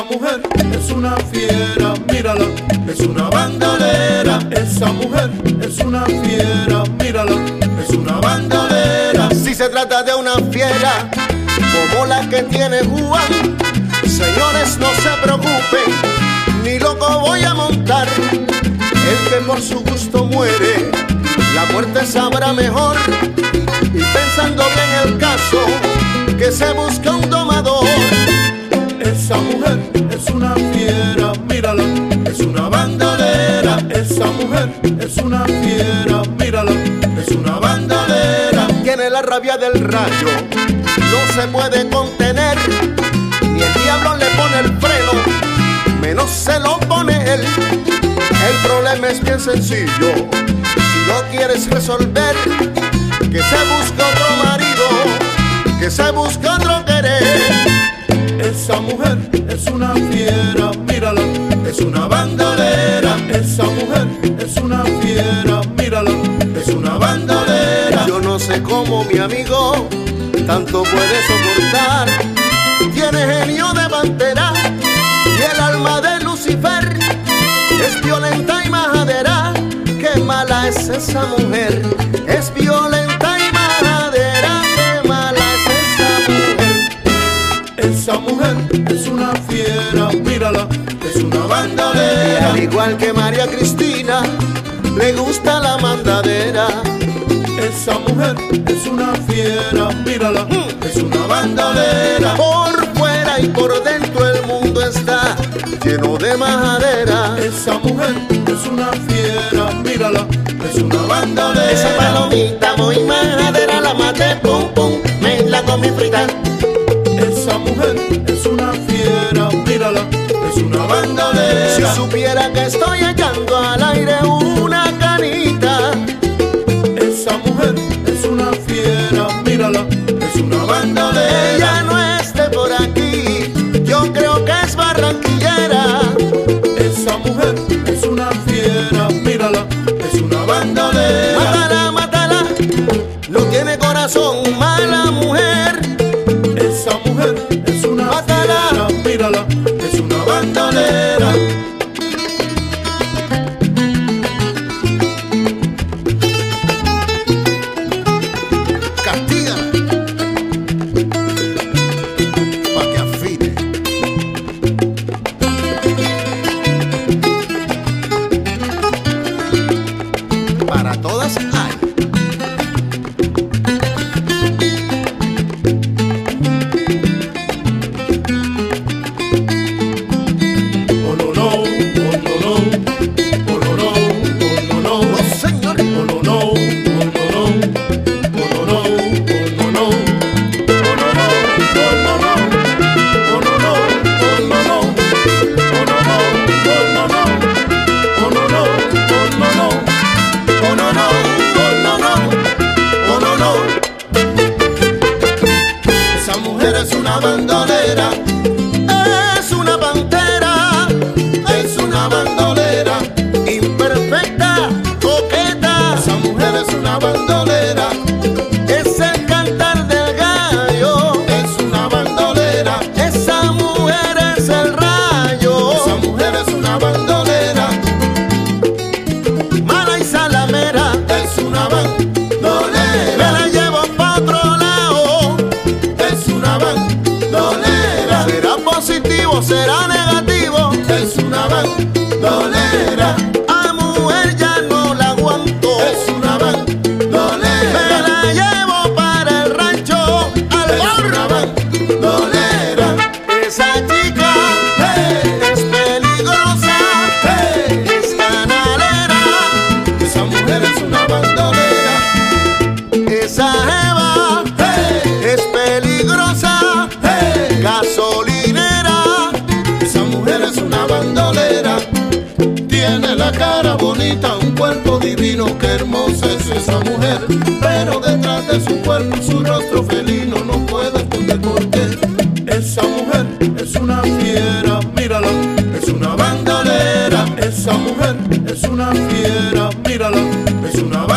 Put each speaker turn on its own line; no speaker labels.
Esa mujer es una fiera, mírala, es una bandolera. Esa mujer es una fiera, mírala, es una bandolera.
Si se trata de una fiera como la que tiene Juan, señores, no se preocupen, ni loco voy a montar. El que por su gusto muere, la muerte sabrá mejor. Y pensando bien el caso, que se busca un domador.
Esa mujer es una fiera, mírala, es una bandolera. Esa mujer es una fiera, mírala, es una bandolera.
Tiene la rabia del rayo, no se puede contener, ni el diablo le pone el freno, menos se lo pone él. El problema es bien sencillo, si lo quieres resolver, que se busque otro marido, que se busque otro querer.
Esa mujer es una fiera, mírala, es una bandolera. Esa mujer es una fiera, mírala, es una bandolera.
Yo no sé cómo mi amigo tanto puede soportar. Tiene genio de pantera y el alma de Lucifer. Es violenta y majadera, qué mala es esa mujer. Es violenta y majadera, qué mala es esa mujer.
Esa mujer es una fiera, mírala, es una bandolera.
Al igual que María Cristina, le gusta la mandadera.
Esa mujer es una fiera, mírala, es una bandolera.
Por fuera y por dentro el mundo está lleno de majadera.
Esa mujer es una fiera, mírala, es una bandolera.
Esa palomita muy majadera, la maté, pum pum, me la comí frita.
Esa mujer es una fiera, mírala, es una bandolera.
Si supiera que estoy echando al aire una canita.
Esa mujer es una fiera, mírala, es una bandolera.
Ella no es de por aquí, yo creo que es barranquillera.
Esa mujer es una fiera, mírala, es una bandolera.
Mátala, mátala, no tiene corazón, mala mujer.
Esa mujer es una fiera, mírala, es una bandolera.
Castígala pa' que afine. Para todas hay.
Oh no no, oh no no, oh no no, oh no no,
No, señor.
oh no no, oh no no, oh no no, oh no no, oh no no, oh no no, oh no no, oh no no, oh no no, oh no no, oh no no, oh no no,
Oh no no, oh no no, oh no no.
esa mujer es una bandolera,
Es una pantera,
es una bandolera.
imperfecta, coqueta.
Esa mujer es una bandolera,
Es el cantar del gallo.
es una bandolera.
Esa mujer es el rayo.
Esa mujer es una bandolera,
Mala y salamera.
es una
Me
bandolera,
la llevo pa' otro lado.
es una bandolera,
Será positivo, será negativo.
es una bandolera,
A mujer ya no la aguanto.
es una
Me
bandolera,
la llevo para el rancho al
es una
barrio.
bandolera.
Esa chica
Hey,
es peligrosa,
hey,
es canalera.
esa mujer es una bandolera.
Esa jeva
Hey,
es peligrosa,
hey,
gasolinera.
esa mujer es una bandolera. Tiene la cara bonita, un cuerpo divino, qué hermosa es esa mujer. Pero detrás de su cuerpo, su rostro felino, no puedo esconder por qué. Esa mujer es una fiera, mírala, es una bandolera. Esa mujer es una fiera, mírala, es una bandolera.